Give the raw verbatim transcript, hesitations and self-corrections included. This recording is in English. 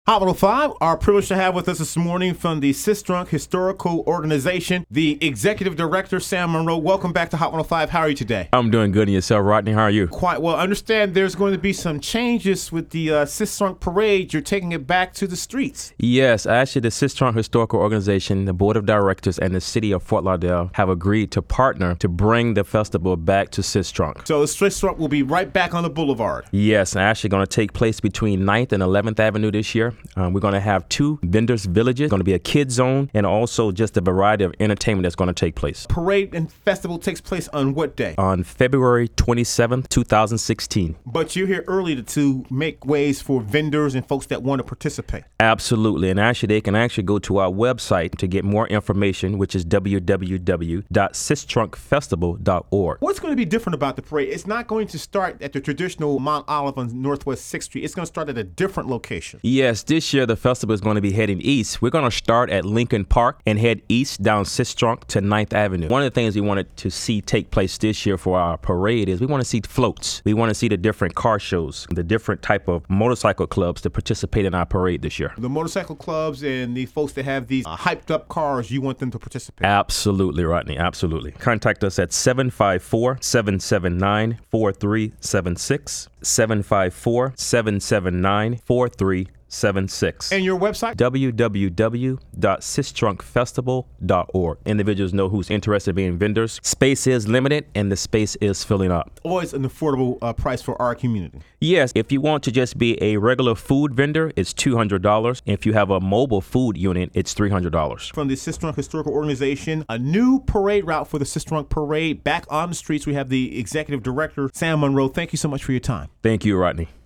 Hot one oh five, our privilege to have with us this morning from the Sistrunk Historical Organization, the Executive Director, Sam Monroe. Welcome back to Hot one oh five. How are you today? I'm doing good. And yourself, Rodney? How are you? Quite well. I understand there's going to be some changes with the uh, Sistrunk Parade. You're taking it back to the streets. Yes. Actually, the Sistrunk Historical Organization, the Board of Directors, and the City of Fort Lauderdale have agreed to partner to bring the festival back to Sistrunk. So the Sistrunk will be right back on the boulevard. Yes. Actually going to take place between ninth and eleventh Avenue this year. Um, we're going to have two vendors' villages, going to be a kid zone, and also just a variety of entertainment that's going to take place. Parade and festival takes place on what day? On February twenty-seventh, two thousand sixteen. But you're here early to, to make ways for vendors and folks that want to participate. Absolutely. And actually, they can actually go to our website to get more information, which is w w w dot sistrunk festival dot org. What's going to be different about the parade? It's not going to start at the traditional Mount Olive on Northwest sixth Street. It's going to start at a different location. Yes, this year the festival is going to be heading east. We're going to start at Lincoln Park and head east down Sistrunk to ninth Avenue. One of the things we wanted to see take place this year for our parade is we want to see floats. We want to see the different car shows, the different type of motorcycle clubs to participate in our parade this year. The motorcycle clubs and the folks that have these uh, hyped up cars, you want them to participate? Absolutely, Rodney. Absolutely. Contact us at seven five four, seven seven nine, four three seven six, seven five four, seven seven nine, four three seven six. And your website? w w w dot sistrunk festival dot org. Individuals know who's interested in being vendors. Space is limited and the space is filling up. Always an affordable uh, price for our community. Yes, if you want to just be a regular food vendor, it's two hundred dollars. If you have a mobile food unit, it's three hundred dollars. From the Sistrunk Historical Organization, a new parade route for the Sistrunk Parade. Back on the streets, we have the Executive Director, Sam Monroe. Thank you so much for your time. Thank you, Rodney.